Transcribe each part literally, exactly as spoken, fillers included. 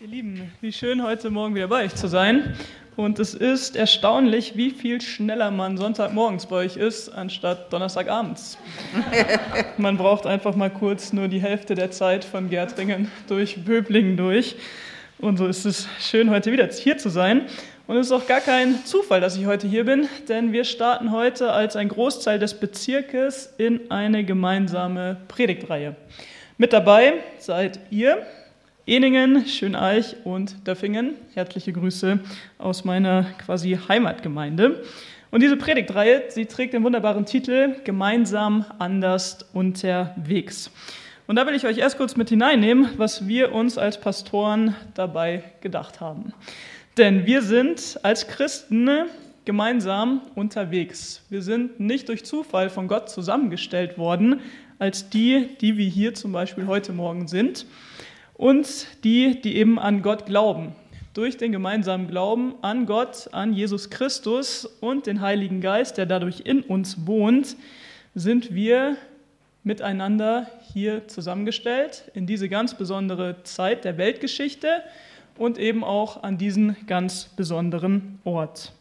Ihr Lieben, wie schön heute Morgen wieder bei euch zu sein. Und es ist erstaunlich, wie viel schneller man Sonntagmorgens bei euch ist, anstatt Donnerstagabends. Man braucht einfach mal kurz nur die Hälfte der Zeit von Gärtringen durch Böblingen durch. Und so ist es schön, heute wieder hier zu sein. Und es ist auch gar kein Zufall, dass ich heute hier bin, denn wir starten heute als ein Großteil des Bezirkes in eine gemeinsame Predigtreihe. Mit dabei seid ihr, Ehningen, Schöneich und Döffingen. Herzliche Grüße aus meiner quasi Heimatgemeinde. Und diese Predigtreihe, sie trägt den wunderbaren Titel Gemeinsam, anders, unterwegs. Und da will ich euch erst kurz mit hineinnehmen, was wir uns als Pastoren dabei gedacht haben. Denn wir sind als Christen gemeinsam unterwegs. Wir sind nicht durch Zufall von Gott zusammengestellt worden, als die, die wir hier zum Beispiel heute Morgen sind. Und die, die eben an Gott glauben. Durch den gemeinsamen Glauben an Gott, an Jesus Christus und den Heiligen Geist, der dadurch in uns wohnt, sind wir miteinander hier zusammengestellt in diese ganz besondere Zeit der Weltgeschichte und eben auch an diesen ganz besonderen Ort.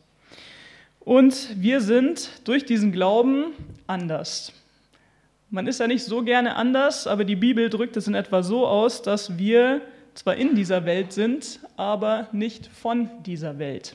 Und wir sind durch diesen Glauben anders. Man ist ja nicht so gerne anders, aber die Bibel drückt es in etwa so aus, dass wir zwar in dieser Welt sind, aber nicht von dieser Welt.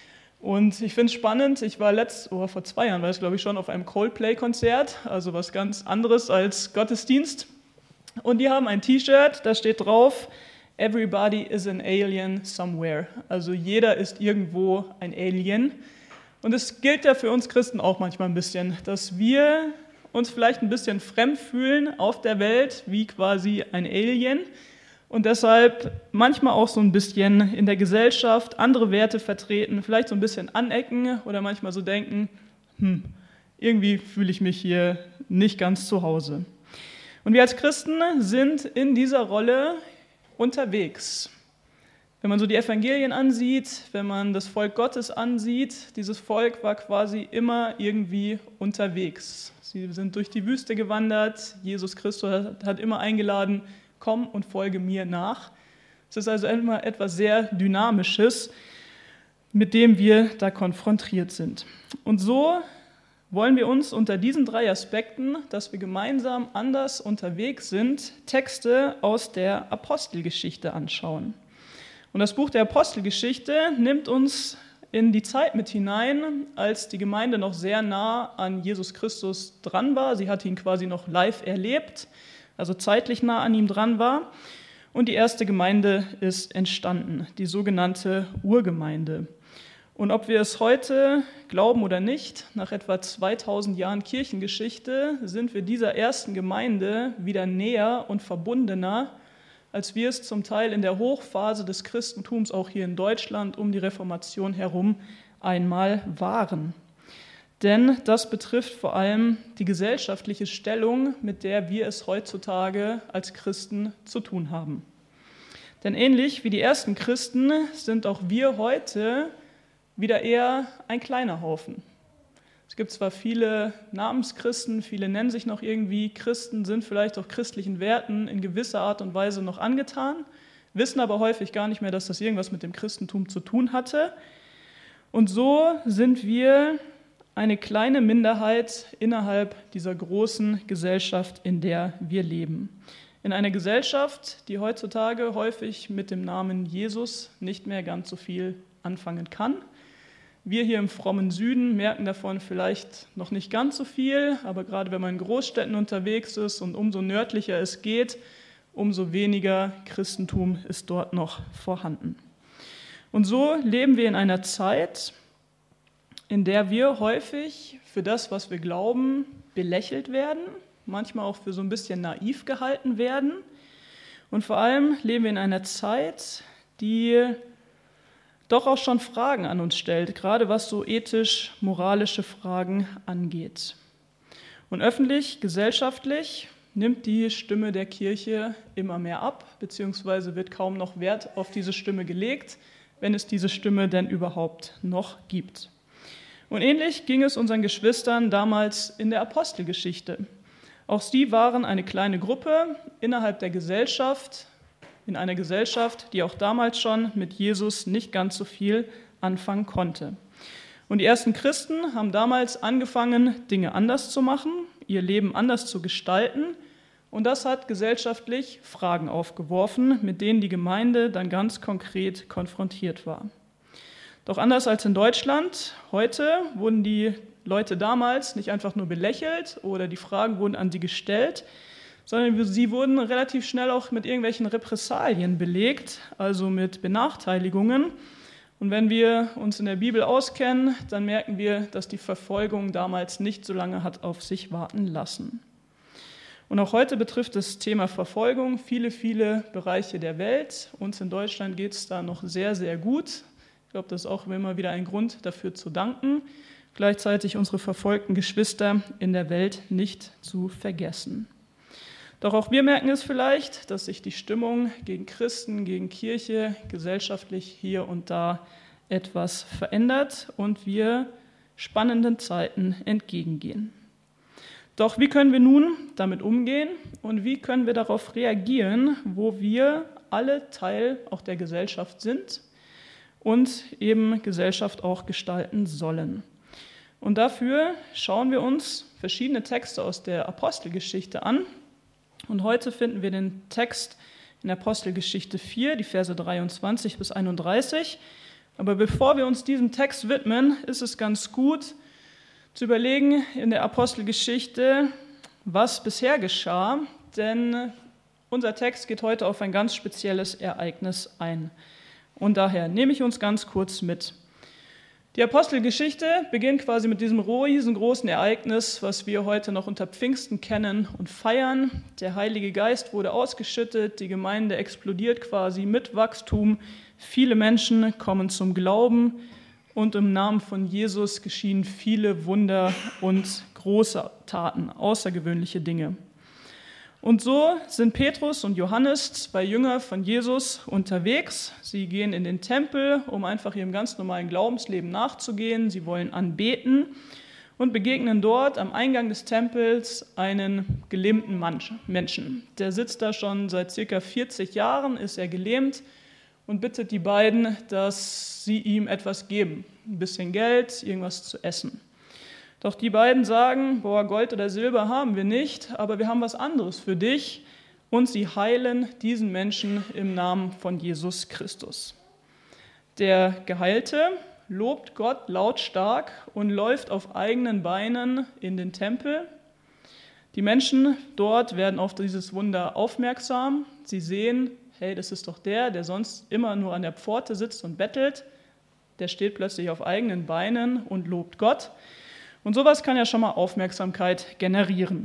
Und ich finde es spannend, ich war letzt, oder vor zwei Jahren war es glaube ich schon, auf einem Coldplay-Konzert, also was ganz anderes als Gottesdienst. Und die haben ein T-Shirt, da steht drauf, Everybody is an alien somewhere. Also jeder ist irgendwo ein Alien. Und es gilt ja für uns Christen auch manchmal ein bisschen, dass wir uns vielleicht ein bisschen fremd fühlen auf der Welt, wie quasi ein Alien und deshalb manchmal auch so ein bisschen in der Gesellschaft andere Werte vertreten, vielleicht so ein bisschen anecken oder manchmal so denken, hm, irgendwie fühle ich mich hier nicht ganz zu Hause. Und wir als Christen sind in dieser Rolle unterwegs. Wenn man so die Evangelien ansieht, wenn man das Volk Gottes ansieht, dieses Volk war quasi immer irgendwie unterwegs. Sie sind durch die Wüste gewandert, Jesus Christus hat immer eingeladen, komm und folge mir nach. Es ist also immer etwas sehr Dynamisches, mit dem wir da konfrontiert sind. Und so wollen wir uns unter diesen drei Aspekten, dass wir gemeinsam anders unterwegs sind, Texte aus der Apostelgeschichte anschauen. Und das Buch der Apostelgeschichte nimmt uns in die Zeit mit hinein, als die Gemeinde noch sehr nah an Jesus Christus dran war. Sie hat ihn quasi noch live erlebt, also zeitlich nah an ihm dran war. Und die erste Gemeinde ist entstanden, die sogenannte Urgemeinde. Und ob wir es heute glauben oder nicht, nach etwa zweitausend Jahren Kirchengeschichte sind wir dieser ersten Gemeinde wieder näher und verbundener, als wir es zum Teil in der Hochphase des Christentums auch hier in Deutschland um die Reformation herum einmal waren. Denn das betrifft vor allem die gesellschaftliche Stellung, mit der wir es heutzutage als Christen zu tun haben. Denn ähnlich wie die ersten Christen sind auch wir heute wieder eher ein kleiner Haufen. Es gibt zwar viele Namenschristen, viele nennen sich noch irgendwie Christen, sind vielleicht auch christlichen Werten in gewisser Art und Weise noch angetan, wissen aber häufig gar nicht mehr, dass das irgendwas mit dem Christentum zu tun hatte. Und so sind wir eine kleine Minderheit innerhalb dieser großen Gesellschaft, in der wir leben. In einer Gesellschaft, die heutzutage häufig mit dem Namen Jesus nicht mehr ganz so viel anfangen kann. Wir hier im frommen Süden merken davon vielleicht noch nicht ganz so viel, aber gerade wenn man in Großstädten unterwegs ist und umso nördlicher es geht, umso weniger Christentum ist dort noch vorhanden. Und so leben wir in einer Zeit, in der wir häufig für das, was wir glauben, belächelt werden, manchmal auch für so ein bisschen naiv gehalten werden. Und vor allem leben wir in einer Zeit, die doch auch schon Fragen an uns stellt, gerade was so ethisch-moralische Fragen angeht. Und öffentlich, gesellschaftlich nimmt die Stimme der Kirche immer mehr ab, beziehungsweise wird kaum noch Wert auf diese Stimme gelegt, wenn es diese Stimme denn überhaupt noch gibt. Und ähnlich ging es unseren Geschwistern damals in der Apostelgeschichte. Auch sie waren eine kleine Gruppe innerhalb der Gesellschaft, in einer Gesellschaft, die auch damals schon mit Jesus nicht ganz so viel anfangen konnte. Und die ersten Christen haben damals angefangen, Dinge anders zu machen, ihr Leben anders zu gestalten. Und das hat gesellschaftlich Fragen aufgeworfen, mit denen die Gemeinde dann ganz konkret konfrontiert war. Doch anders als in Deutschland, heute wurden die Leute damals nicht einfach nur belächelt oder die Fragen wurden an sie gestellt, sondern sie wurden relativ schnell auch mit irgendwelchen Repressalien belegt, also mit Benachteiligungen. Und wenn wir uns in der Bibel auskennen, dann merken wir, dass die Verfolgung damals nicht so lange hat auf sich warten lassen. Und auch heute betrifft das Thema Verfolgung viele, viele Bereiche der Welt. Uns in Deutschland geht es da noch sehr, sehr gut. Ich glaube, das ist auch immer wieder ein Grund dafür zu danken, gleichzeitig unsere verfolgten Geschwister in der Welt nicht zu vergessen. Doch auch wir merken es vielleicht, dass sich die Stimmung gegen Christen, gegen Kirche gesellschaftlich hier und da etwas verändert und wir spannenden Zeiten entgegengehen. Doch wie können wir nun damit umgehen und wie können wir darauf reagieren, wo wir alle Teil auch der Gesellschaft sind und eben Gesellschaft auch gestalten sollen? Und dafür schauen wir uns verschiedene Texte aus der Apostelgeschichte an. Und heute finden wir den Text in Apostelgeschichte vier, die Verse dreiundzwanzig bis einunddreißig. Aber bevor wir uns diesem Text widmen, ist es ganz gut zu überlegen in der Apostelgeschichte, was bisher geschah. Denn unser Text geht heute auf ein ganz spezielles Ereignis ein. Und daher nehme ich uns ganz kurz mit. Die Apostelgeschichte beginnt quasi mit diesem riesengroßen Ereignis, was wir heute noch unter Pfingsten kennen und feiern. Der Heilige Geist wurde ausgeschüttet, die Gemeinde explodiert quasi mit Wachstum. Viele Menschen kommen zum Glauben und im Namen von Jesus geschehen viele Wunder und große Taten, außergewöhnliche Dinge. Und so sind Petrus und Johannes, zwei Jünger von Jesus, unterwegs. Sie gehen in den Tempel, um einfach ihrem ganz normalen Glaubensleben nachzugehen. Sie wollen anbeten und begegnen dort am Eingang des Tempels einen gelähmten Menschen. Der sitzt da schon seit circa vierzig Jahren, ist er gelähmt und bittet die beiden, dass sie ihm etwas geben. Ein bisschen Geld, irgendwas zu essen. Doch die beiden sagen, boah, Gold oder Silber haben wir nicht, aber wir haben was anderes für dich. Und sie heilen diesen Menschen im Namen von Jesus Christus. Der Geheilte lobt Gott lautstark und läuft auf eigenen Beinen in den Tempel. Die Menschen dort werden auf dieses Wunder aufmerksam. Sie sehen, hey, das ist doch der, der sonst immer nur an der Pforte sitzt und bettelt. Der steht plötzlich auf eigenen Beinen und lobt Gott. Und sowas kann ja schon mal Aufmerksamkeit generieren.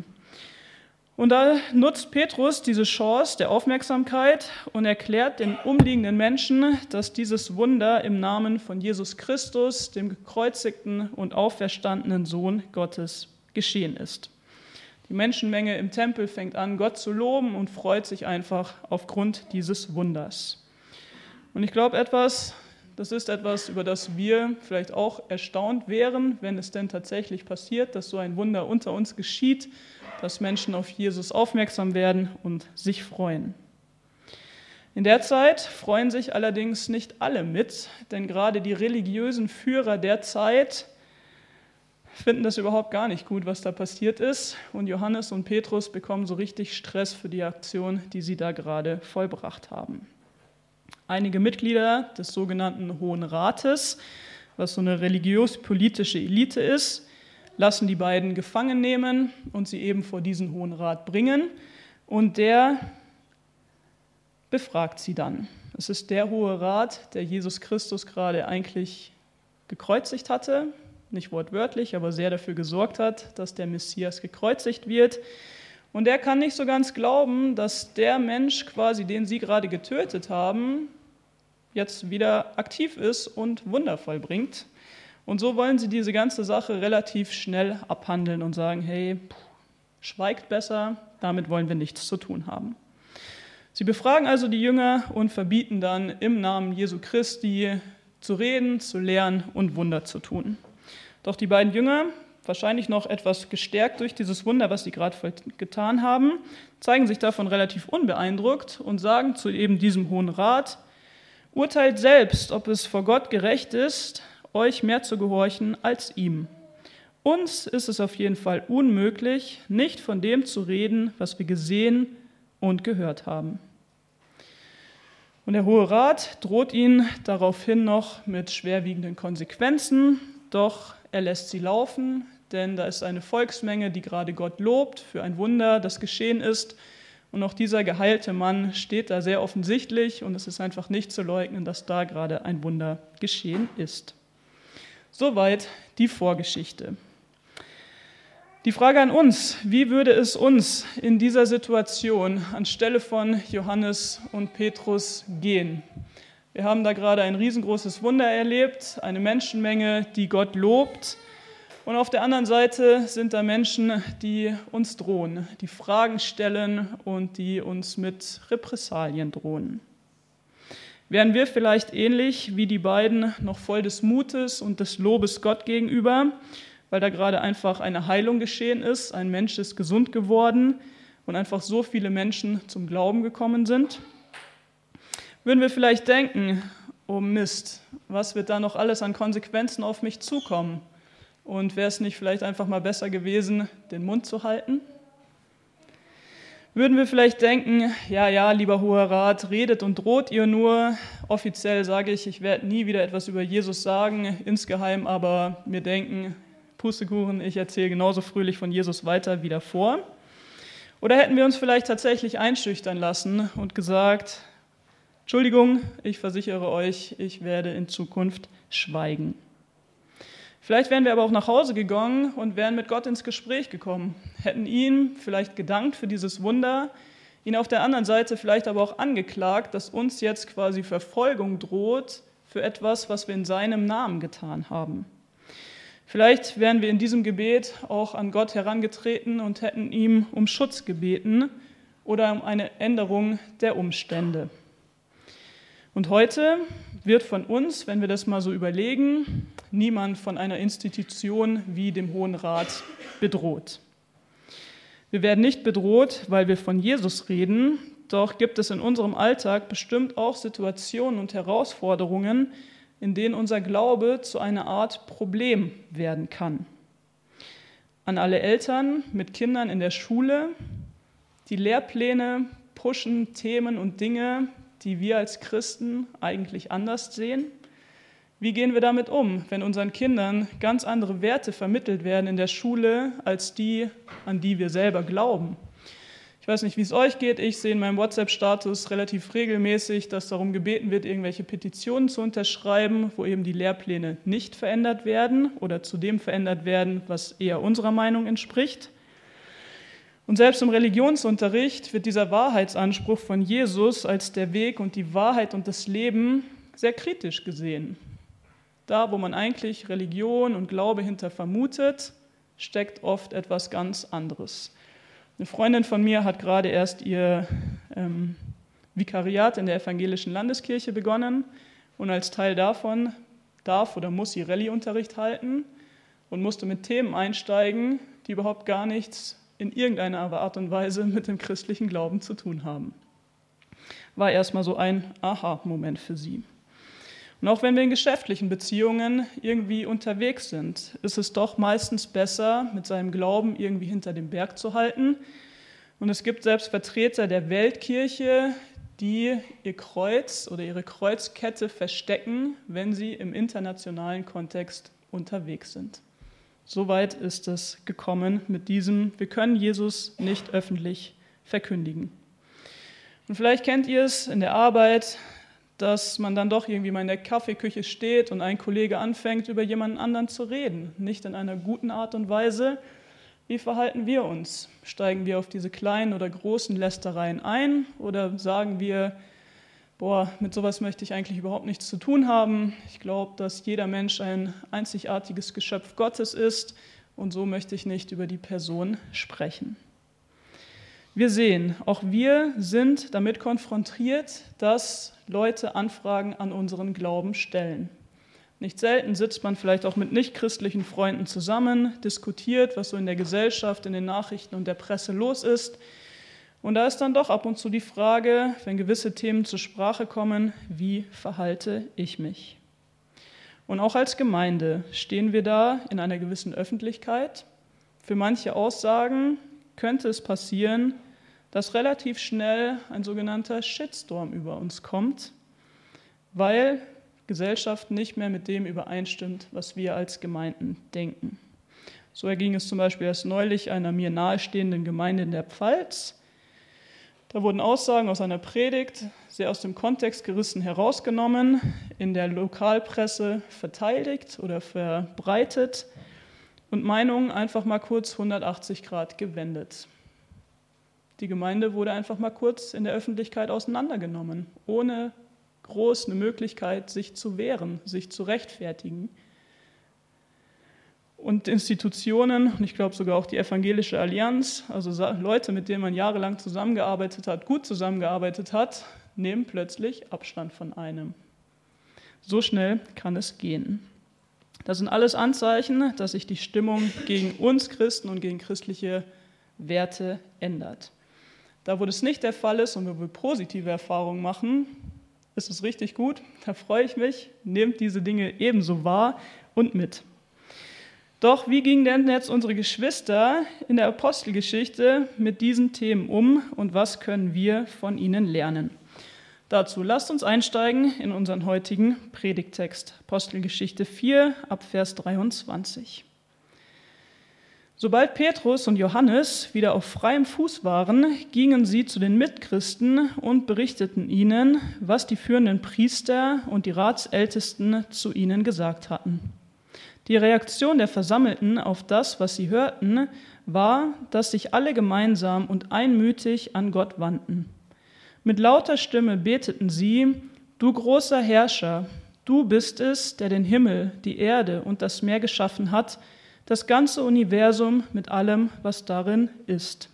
Und da nutzt Petrus diese Chance der Aufmerksamkeit und erklärt den umliegenden Menschen, dass dieses Wunder im Namen von Jesus Christus, dem gekreuzigten und auferstandenen Sohn Gottes, geschehen ist. Die Menschenmenge im Tempel fängt an, Gott zu loben und freut sich einfach aufgrund dieses Wunders. Und ich glaube, etwas, das ist etwas, über das wir vielleicht auch erstaunt wären, wenn es denn tatsächlich passiert, dass so ein Wunder unter uns geschieht, dass Menschen auf Jesus aufmerksam werden und sich freuen. In der Zeit freuen sich allerdings nicht alle mit, denn gerade die religiösen Führer der Zeit finden das überhaupt gar nicht gut, was da passiert ist. Und Johannes und Petrus bekommen so richtig Stress für die Aktion, die sie da gerade vollbracht haben. Einige Mitglieder des sogenannten Hohen Rates, was so eine religiös-politische Elite ist, lassen die beiden gefangen nehmen und sie eben vor diesen Hohen Rat bringen. Und der befragt sie dann. Es ist der Hohe Rat, der Jesus Christus gerade eigentlich gekreuzigt hatte, nicht wortwörtlich, aber sehr dafür gesorgt hat, dass der Messias gekreuzigt wird. Und er kann nicht so ganz glauben, dass der Mensch quasi, den sie gerade getötet haben, jetzt wieder aktiv ist und Wunder vollbringt. Und so wollen sie diese ganze Sache relativ schnell abhandeln und sagen, hey, schweigt besser, damit wollen wir nichts zu tun haben. Sie befragen also die Jünger und verbieten dann im Namen Jesu Christi zu reden, zu lehren und Wunder zu tun. Doch die beiden Jünger, wahrscheinlich noch etwas gestärkt durch dieses Wunder, was sie gerade getan haben, zeigen sich davon relativ unbeeindruckt und sagen zu eben diesem Hohen Rat: Urteilt selbst, ob es vor Gott gerecht ist, euch mehr zu gehorchen als ihm. Uns ist es auf jeden Fall unmöglich, nicht von dem zu reden, was wir gesehen und gehört haben. Und der Hohe Rat droht ihnen daraufhin noch mit schwerwiegenden Konsequenzen, doch er lässt sie laufen, denn da ist eine Volksmenge, die gerade Gott lobt für ein Wunder, das geschehen ist. Und auch dieser geheilte Mann steht da sehr offensichtlich und es ist einfach nicht zu leugnen, dass da gerade ein Wunder geschehen ist. Soweit die Vorgeschichte. Die Frage an uns: Wie würde es uns in dieser Situation anstelle von Johannes und Petrus gehen? Wir haben da gerade ein riesengroßes Wunder erlebt, eine Menschenmenge, die Gott lobt. Und auf der anderen Seite sind da Menschen, die uns drohen, die Fragen stellen und die uns mit Repressalien drohen. Wären wir vielleicht ähnlich wie die beiden noch voll des Mutes und des Lobes Gott gegenüber, weil da gerade einfach eine Heilung geschehen ist, ein Mensch ist gesund geworden und einfach so viele Menschen zum Glauben gekommen sind? Würden wir vielleicht denken: Oh Mist, was wird da noch alles an Konsequenzen auf mich zukommen? Und wäre es nicht vielleicht einfach mal besser gewesen, den Mund zu halten? Würden wir vielleicht denken: Ja, ja, lieber Hoher Rat, redet und droht ihr nur. Offiziell sage ich, ich werde nie wieder etwas über Jesus sagen, insgeheim aber mir denken: Pustekuchen, ich erzähle genauso fröhlich von Jesus weiter wie davor. Oder hätten wir uns vielleicht tatsächlich einschüchtern lassen und gesagt: Entschuldigung, ich versichere euch, ich werde in Zukunft schweigen. Vielleicht wären wir aber auch nach Hause gegangen und wären mit Gott ins Gespräch gekommen, hätten ihm vielleicht gedankt für dieses Wunder, ihn auf der anderen Seite vielleicht aber auch angeklagt, dass uns jetzt quasi Verfolgung droht für etwas, was wir in seinem Namen getan haben. Vielleicht wären wir in diesem Gebet auch an Gott herangetreten und hätten ihm um Schutz gebeten oder um eine Änderung der Umstände. Und heute wird von uns, wenn wir das mal so überlegen, niemand von einer Institution wie dem Hohen Rat bedroht. Wir werden nicht bedroht, weil wir von Jesus reden, doch gibt es in unserem Alltag bestimmt auch Situationen und Herausforderungen, in denen unser Glaube zu einer Art Problem werden kann. An alle Eltern mit Kindern in der Schule: Die Lehrpläne pushen Themen und Dinge, die wir als Christen eigentlich anders sehen. Wie gehen wir damit um, wenn unseren Kindern ganz andere Werte vermittelt werden in der Schule, als die, an die wir selber glauben? Ich weiß nicht, wie es euch geht. Ich sehe in meinem WhatsApp-Status relativ regelmäßig, dass darum gebeten wird, irgendwelche Petitionen zu unterschreiben, wo eben die Lehrpläne nicht verändert werden oder zu dem verändert werden, was eher unserer Meinung entspricht. Und selbst im Religionsunterricht wird dieser Wahrheitsanspruch von Jesus als der Weg und die Wahrheit und das Leben sehr kritisch gesehen. Da, wo man eigentlich Religion und Glaube hinter vermutet, steckt oft etwas ganz anderes. Eine Freundin von mir hat gerade erst ihr ähm, Vikariat in der evangelischen Landeskirche begonnen und als Teil davon darf oder muss sie Rallye-Unterricht halten und musste mit Themen einsteigen, die überhaupt gar nichts in irgendeiner Art und Weise mit dem christlichen Glauben zu tun haben. War erstmal so ein Aha-Moment für sie. Und auch wenn wir in geschäftlichen Beziehungen irgendwie unterwegs sind, ist es doch meistens besser, mit seinem Glauben irgendwie hinter dem Berg zu halten. Und es gibt selbst Vertreter der Weltkirche, die ihr Kreuz oder ihre Kreuzkette verstecken, wenn sie im internationalen Kontext unterwegs sind. Soweit ist es gekommen mit diesem: Wir können Jesus nicht öffentlich verkündigen. Und vielleicht kennt ihr es in der Arbeit, dass man dann doch irgendwie mal in der Kaffeeküche steht und ein Kollege anfängt, über jemanden anderen zu reden. Nicht in einer guten Art und Weise. Wie verhalten wir uns? Steigen wir auf diese kleinen oder großen Lästereien ein oder sagen wir: Boah, mit sowas möchte ich eigentlich überhaupt nichts zu tun haben. Ich glaube, dass jeder Mensch ein einzigartiges Geschöpf Gottes ist und so möchte ich nicht über die Person sprechen. Wir sehen, auch wir sind damit konfrontiert, dass Leute Anfragen an unseren Glauben stellen. Nicht selten sitzt man vielleicht auch mit nichtchristlichen Freunden zusammen, diskutiert, was so in der Gesellschaft, in den Nachrichten und der Presse los ist. Und da ist dann doch ab und zu die Frage, wenn gewisse Themen zur Sprache kommen, wie verhalte ich mich? Und auch als Gemeinde stehen wir da in einer gewissen Öffentlichkeit. Für manche Aussagen könnte es passieren, dass relativ schnell ein sogenannter Shitstorm über uns kommt, weil Gesellschaft nicht mehr mit dem übereinstimmt, was wir als Gemeinden denken. So erging es zum Beispiel erst neulich einer mir nahestehenden Gemeinde in der Pfalz. Da wurden Aussagen aus einer Predigt sehr aus dem Kontext gerissen herausgenommen, in der Lokalpresse verteidigt oder verbreitet und Meinungen einfach mal kurz hundertachtzig Grad gewendet. Die Gemeinde wurde einfach mal kurz in der Öffentlichkeit auseinandergenommen, ohne groß eine Möglichkeit, sich zu wehren, sich zu rechtfertigen. Und Institutionen, und ich glaube sogar auch die Evangelische Allianz, also Leute, mit denen man jahrelang zusammengearbeitet hat, gut zusammengearbeitet hat, nehmen plötzlich Abstand von einem. So schnell kann es gehen. Das sind alles Anzeichen, dass sich die Stimmung gegen uns Christen und gegen christliche Werte ändert. Da, wo das nicht der Fall ist und wo wir positive Erfahrungen machen, ist es richtig gut, da freue ich mich, nehmt diese Dinge ebenso wahr und mit. Doch wie gingen denn jetzt unsere Geschwister in der Apostelgeschichte mit diesen Themen um und was können wir von ihnen lernen? Dazu lasst uns einsteigen in unseren heutigen Predigttext, Apostelgeschichte vier, ab Vers dreiundzwanzig. Sobald Petrus und Johannes wieder auf freiem Fuß waren, gingen sie zu den Mitchristen und berichteten ihnen, was die führenden Priester und die Ratsältesten zu ihnen gesagt hatten. Die Reaktion der Versammelten auf das, was sie hörten, war, dass sich alle gemeinsam und einmütig an Gott wandten. Mit lauter Stimme beteten sie: Du großer Herrscher, du bist es, der den Himmel, die Erde und das Meer geschaffen hat, das ganze Universum mit allem, was darin ist.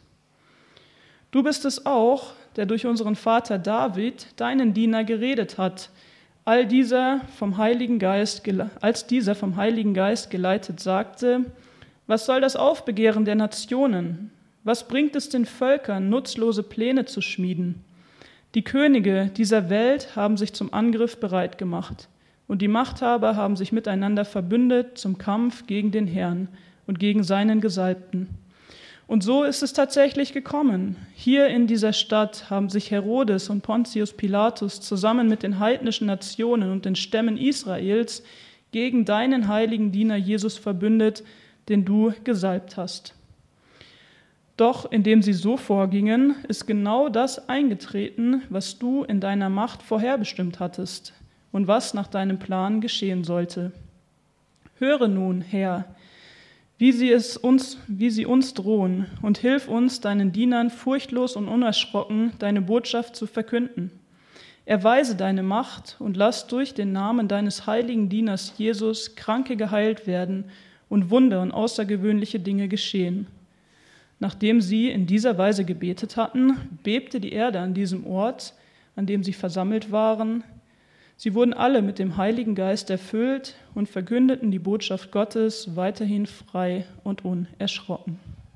Du bist es auch, der durch unseren Vater David, deinen Diener, geredet hat, all dieser vom Heiligen Geist, als dieser vom Heiligen Geist geleitet sagte: Was soll das Aufbegehren der Nationen? Was bringt es den Völkern, nutzlose Pläne zu schmieden? Die Könige dieser Welt haben sich zum Angriff bereit gemacht. Und die Machthaber haben sich miteinander verbündet zum Kampf gegen den Herrn und gegen seinen Gesalbten. Und so ist es tatsächlich gekommen. Hier in dieser Stadt haben sich Herodes und Pontius Pilatus zusammen mit den heidnischen Nationen und den Stämmen Israels gegen deinen heiligen Diener Jesus verbündet, den du gesalbt hast. Doch indem sie so vorgingen, ist genau das eingetreten, was du in deiner Macht vorherbestimmt hattest und was nach deinem Plan geschehen sollte. Höre nun, Herr, wie sie, es uns, wie sie uns drohen, und hilf uns, deinen Dienern furchtlos und unerschrocken deine Botschaft zu verkünden. Erweise deine Macht und lass durch den Namen deines heiligen Dieners Jesus Kranke geheilt werden und Wunder und außergewöhnliche Dinge geschehen. Nachdem sie in dieser Weise gebetet hatten, bebte die Erde an diesem Ort, an dem sie versammelt waren. Sie wurden alle mit dem Heiligen Geist erfüllt und verkündeten die Botschaft Gottes weiterhin frei und unerschrocken.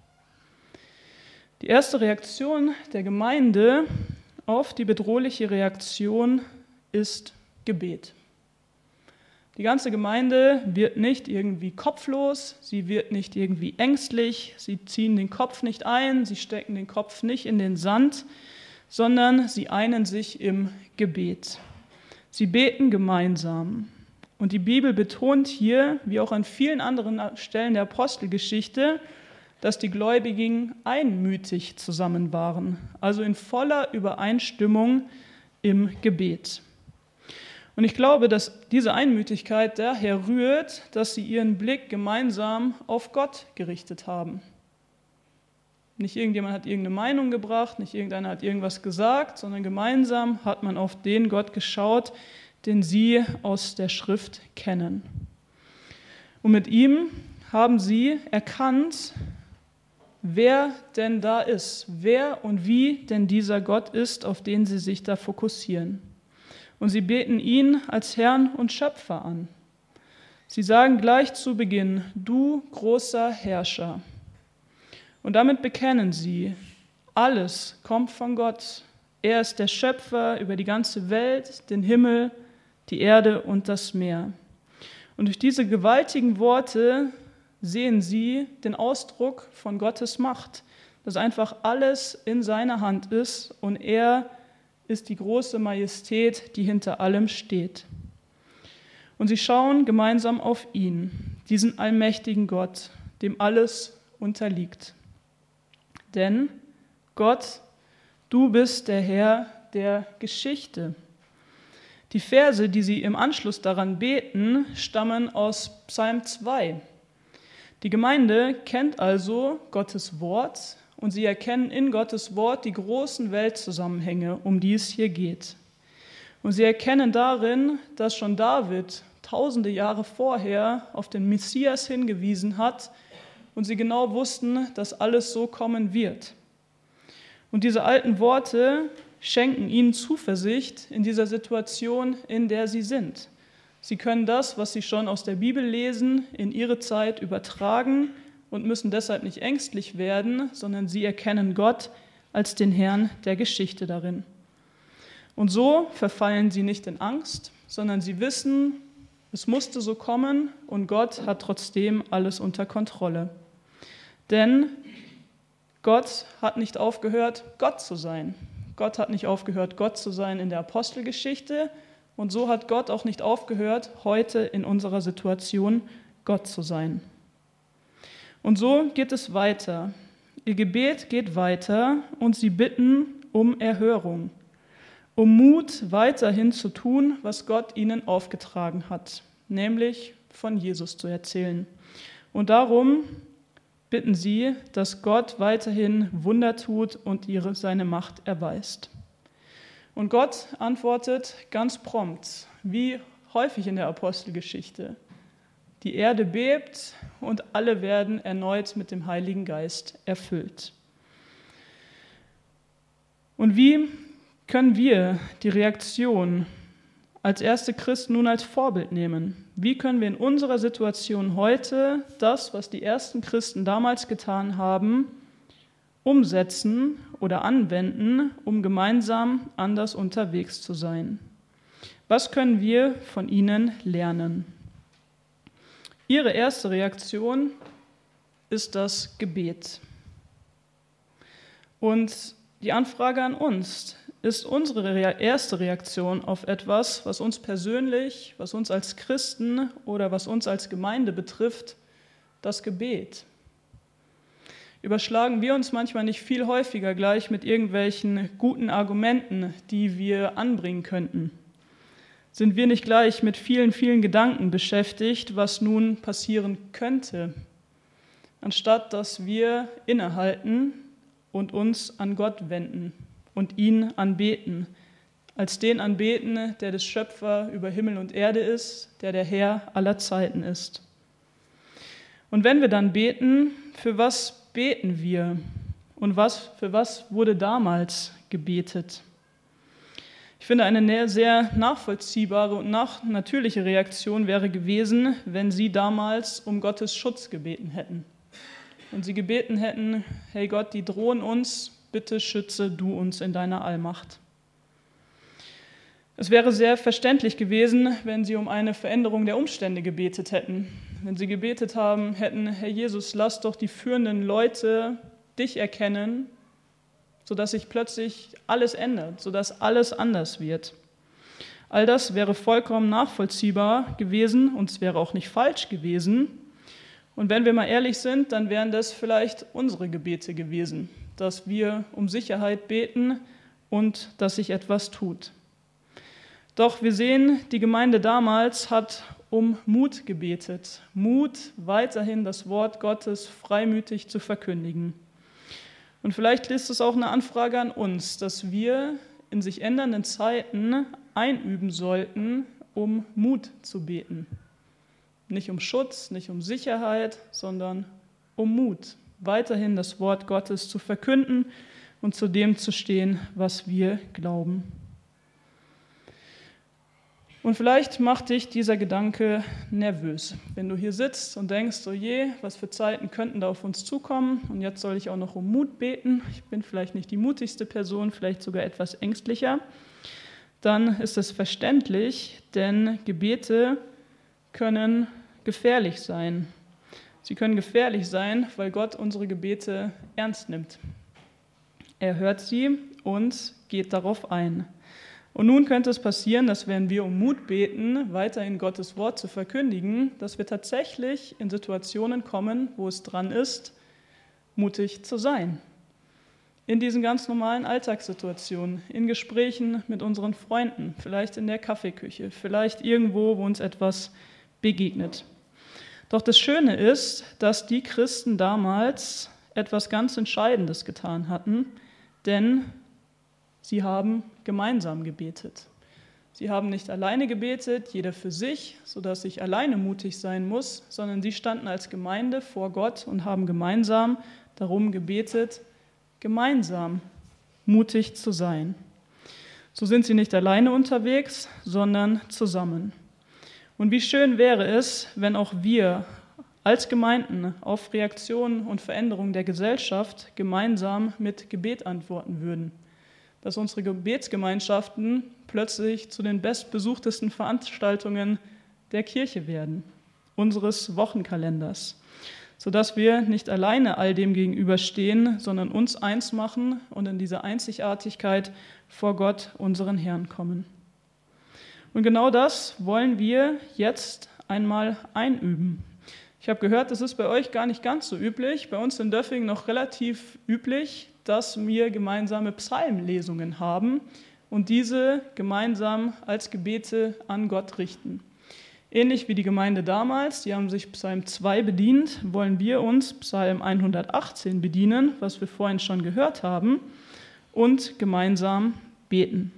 Die erste Reaktion der Gemeinde auf die bedrohliche Reaktion ist Gebet. Die ganze Gemeinde wird nicht irgendwie kopflos, sie wird nicht irgendwie ängstlich, sie ziehen den Kopf nicht ein, sie stecken den Kopf nicht in den Sand, sondern sie einen sich im Gebet. Sie beten gemeinsam. Und die Bibel betont hier, wie auch an vielen anderen Stellen der Apostelgeschichte, dass die Gläubigen einmütig zusammen waren, also in voller Übereinstimmung im Gebet. Und ich glaube, dass diese Einmütigkeit daher rührt, dass sie ihren Blick gemeinsam auf Gott gerichtet haben. Nicht irgendjemand hat irgendeine Meinung gebracht, nicht irgendeiner hat irgendwas gesagt, sondern gemeinsam hat man auf den Gott geschaut, den sie aus der Schrift kennen. Und mit ihm haben sie erkannt, wer denn da ist, wer und wie denn dieser Gott ist, auf den sie sich da fokussieren. Und sie beten ihn als Herrn und Schöpfer an. Sie sagen gleich zu Beginn, du großer Herrscher. Und damit bekennen sie, alles kommt von Gott. Er ist der Schöpfer über die ganze Welt, den Himmel, die Erde und das Meer. Und durch diese gewaltigen Worte sehen sie den Ausdruck von Gottes Macht, dass einfach alles in seiner Hand ist und er ist die große Majestät, die hinter allem steht. Und sie schauen gemeinsam auf ihn, diesen allmächtigen Gott, dem alles unterliegt. Denn Gott, du bist der Herr der Geschichte. Die Verse, die sie im Anschluss daran beten, stammen aus Psalm zwei. Die Gemeinde kennt also Gottes Wort und sie erkennen in Gottes Wort die großen Weltzusammenhänge, um die es hier geht. Und sie erkennen darin, dass schon David tausende Jahre vorher auf den Messias hingewiesen hat und sie genau wussten, dass alles so kommen wird. Und diese alten Worte schenken ihnen Zuversicht in dieser Situation, in der sie sind. Sie können das, was sie schon aus der Bibel lesen, in ihre Zeit übertragen und müssen deshalb nicht ängstlich werden, sondern sie erkennen Gott als den Herrn der Geschichte darin. Und so verfallen sie nicht in Angst, sondern sie wissen, es musste so kommen und Gott hat trotzdem alles unter Kontrolle. Denn Gott hat nicht aufgehört, Gott zu sein. Gott hat nicht aufgehört, Gott zu sein in der Apostelgeschichte und so hat Gott auch nicht aufgehört, heute in unserer Situation Gott zu sein. Und so geht es weiter. Ihr Gebet geht weiter und sie bitten um Erhörung, um Mut, weiterhin zu tun, was Gott ihnen aufgetragen hat, nämlich von Jesus zu erzählen. Und darum bitten sie, dass Gott weiterhin Wunder tut und ihre, seine Macht erweist. Und Gott antwortet ganz prompt, wie häufig in der Apostelgeschichte. Die Erde bebt und alle werden erneut mit dem Heiligen Geist erfüllt. Und wie können wir die Reaktion als erste Christen nun als Vorbild nehmen? Wie können wir in unserer Situation heute das, was die ersten Christen damals getan haben, umsetzen oder anwenden, um gemeinsam anders unterwegs zu sein? Was können wir von ihnen lernen? Ihre erste Reaktion ist das Gebet. Und die Anfrage an uns: Ist unsere erste Reaktion auf etwas, was uns persönlich, was uns als Christen oder was uns als Gemeinde betrifft, das Gebet? Überschlagen wir uns manchmal nicht viel häufiger gleich mit irgendwelchen guten Argumenten, die wir anbringen könnten? Sind wir nicht gleich mit vielen, vielen Gedanken beschäftigt, was nun passieren könnte, anstatt dass wir innehalten und uns an Gott wenden und ihn anbeten, als den anbeten, der des Schöpfer über Himmel und Erde ist, der der Herr aller Zeiten ist. Und wenn wir dann beten, für was beten wir und was, für was wurde damals gebetet? Ich finde, eine sehr nachvollziehbare und nach- natürliche Reaktion wäre gewesen, wenn sie damals um Gottes Schutz gebeten hätten. Und sie gebeten hätten, hey Gott, die drohen uns, bitte schütze du uns in deiner Allmacht. Es wäre sehr verständlich gewesen, wenn sie um eine Veränderung der Umstände gebetet hätten. Wenn sie gebetet haben hätten, Herr Jesus, lass doch die führenden Leute dich erkennen, sodass sich plötzlich alles ändert, sodass alles anders wird. All das wäre vollkommen nachvollziehbar gewesen und es wäre auch nicht falsch gewesen. Und wenn wir mal ehrlich sind, dann wären das vielleicht unsere Gebete gewesen, dass wir um Sicherheit beten und dass sich etwas tut. Doch wir sehen, die Gemeinde damals hat um Mut gebetet, Mut, weiterhin das Wort Gottes freimütig zu verkündigen. Und vielleicht ist es auch eine Anfrage an uns, dass wir in sich ändernden Zeiten einüben sollten, um Mut zu beten. Nicht um Schutz, nicht um Sicherheit, sondern um Mut, weiterhin das Wort Gottes zu verkünden und zu dem zu stehen, was wir glauben. Und vielleicht macht dich dieser Gedanke nervös, wenn du hier sitzt und denkst, oh je, was für Zeiten könnten da auf uns zukommen und jetzt soll ich auch noch um Mut beten. Ich bin vielleicht nicht die mutigste Person, vielleicht sogar etwas ängstlicher. Dann ist es verständlich, denn Gebete können gefährlich sein. Sie können gefährlich sein, weil Gott unsere Gebete ernst nimmt. Er hört sie und geht darauf ein. Und nun könnte es passieren, dass wenn wir um Mut beten, weiterhin Gottes Wort zu verkündigen, dass wir tatsächlich in Situationen kommen, wo es dran ist, mutig zu sein. In diesen ganz normalen Alltagssituationen, in Gesprächen mit unseren Freunden, vielleicht in der Kaffeeküche, vielleicht irgendwo, wo uns etwas begegnet. Doch das Schöne ist, dass die Christen damals etwas ganz Entscheidendes getan hatten, denn sie haben gemeinsam gebetet. Sie haben nicht alleine gebetet, jeder für sich, sodass ich alleine mutig sein muss, sondern sie standen als Gemeinde vor Gott und haben gemeinsam darum gebetet, gemeinsam mutig zu sein. So sind sie nicht alleine unterwegs, sondern zusammen. Und wie schön wäre es, wenn auch wir als Gemeinden auf Reaktionen und Veränderungen der Gesellschaft gemeinsam mit Gebet antworten würden. Dass unsere Gebetsgemeinschaften plötzlich zu den bestbesuchtesten Veranstaltungen der Kirche werden, unseres Wochenkalenders, sodass wir nicht alleine all dem gegenüberstehen, sondern uns eins machen und in diese Einzigartigkeit vor Gott, unseren Herrn, kommen. Und genau das wollen wir jetzt einmal einüben. Ich habe gehört, das ist bei euch gar nicht ganz so üblich, bei uns in Döffing noch relativ üblich, dass wir gemeinsame Psalmlesungen haben und diese gemeinsam als Gebete an Gott richten. Ähnlich wie die Gemeinde damals, die haben sich Psalm zwei bedient, wollen wir uns Psalm hundertachtzehn bedienen, was wir vorhin schon gehört haben, und gemeinsam beten.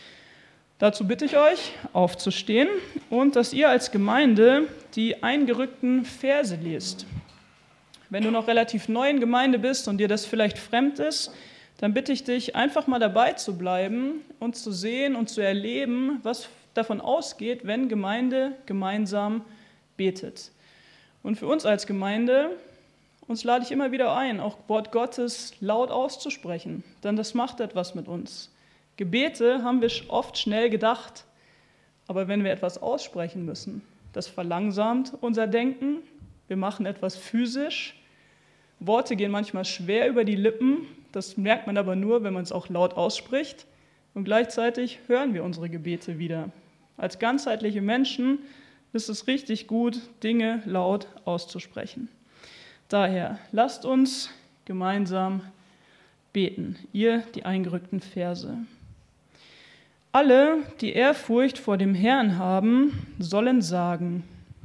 Dazu bitte ich euch, aufzustehen und dass ihr als Gemeinde die eingerückten Verse lest. Wenn du noch relativ neu in Gemeinde bist und dir das vielleicht fremd ist, dann bitte ich dich, einfach mal dabei zu bleiben und zu sehen und zu erleben, was davon ausgeht, wenn Gemeinde gemeinsam betet. Und für uns als Gemeinde, uns lade ich immer wieder ein, auch Wort Gottes laut auszusprechen, denn das macht etwas mit uns. Gebete haben wir oft schnell gedacht, aber wenn wir etwas aussprechen müssen, das verlangsamt unser Denken, wir machen etwas physisch, Worte gehen manchmal schwer über die Lippen, das merkt man aber nur, wenn man es auch laut ausspricht und gleichzeitig hören wir unsere Gebete wieder. Als ganzheitliche Menschen ist es richtig gut, Dinge laut auszusprechen. Daher lasst uns gemeinsam beten, ihr die eingerückten Verse. Alle, die Ehrfurcht vor dem Herrn haben, sollen sagen: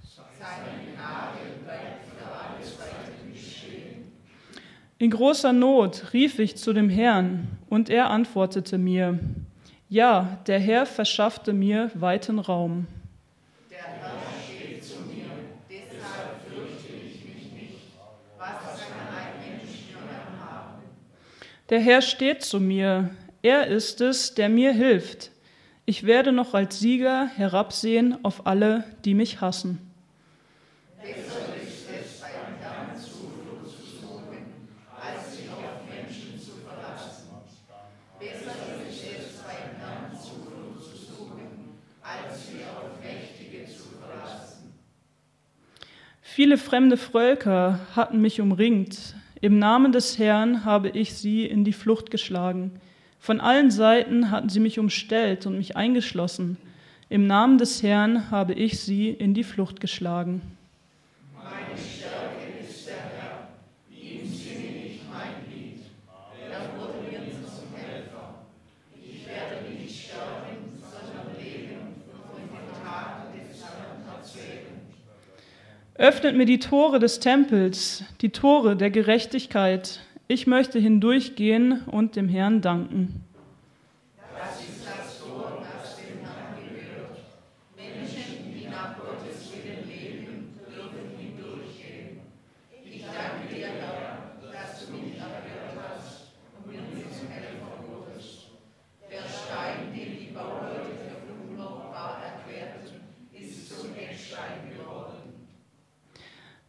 In großer Not rief ich zu dem Herrn, und er antwortete mir. Ja, der Herr verschaffte mir weiten Raum. Der Herr steht zu mir, deshalb fürchte ich mich nicht. Was kann ein Mensch mir haben? Der Herr steht zu mir, er ist es, der mir hilft. Ich werde noch als Sieger herabsehen auf alle, die mich hassen. Besser ist es, beim Herrn Zuflucht zu suchen, als sich auf Menschen zu verlassen. Besser ist es, beim Herrn Zuflucht zu suchen, als sich auf Mächtige zu verlassen. Viele fremde Völker hatten mich umringt. Im Namen des Herrn habe ich sie in die Flucht geschlagen. Von allen Seiten hatten sie mich umstellt und mich eingeschlossen. Im Namen des Herrn habe ich sie in die Flucht geschlagen. Meine Stärke ist der Herr, ihm singe ich mein Lied. Er wurde mir zum Helfer. Ich werde nicht sterben, sondern leben und den Taten des Herrn erzählen. Öffnet mir die Tore des Tempels, die Tore der Gerechtigkeit. Ich möchte hindurchgehen und dem Herrn danken. Das ist das Tor, das dem Herrn gehört. Menschen, die nach Gottes Willen leben, dürfen hindurchgehen. Ich danke dir, Herr, dass du mich erhört hast und mir zum Helfer wurdest. Der Stein, den die Bauleute für unbrauchbar erklärt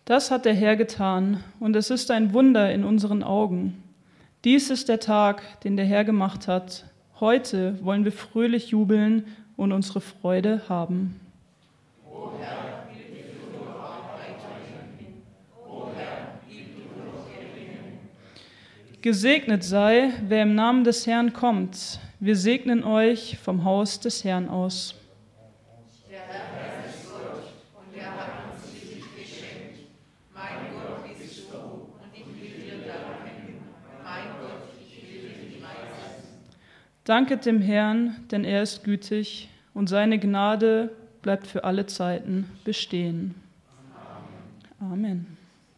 Das hat der Herr getan, und es ist ein Wunder in unseren Augen. Dies ist der Tag, den der Herr gemacht hat. Heute wollen wir fröhlich jubeln und unsere Freude haben. O Herr, gib du nur weiterhin. O Herr, gib du nur gelingen. Gesegnet sei, wer im Namen des Herrn kommt. Wir segnen euch vom Haus des Herrn aus. Der Herr ist Gott, und er hat uns dich geschenkt. Mein Gott bist du, und ich will dir danken. Mein Gott, ich will dich preisen. Danket dem Herrn, denn er ist gütig, und seine Gnade bleibt für alle Zeiten bestehen. Amen. Amen.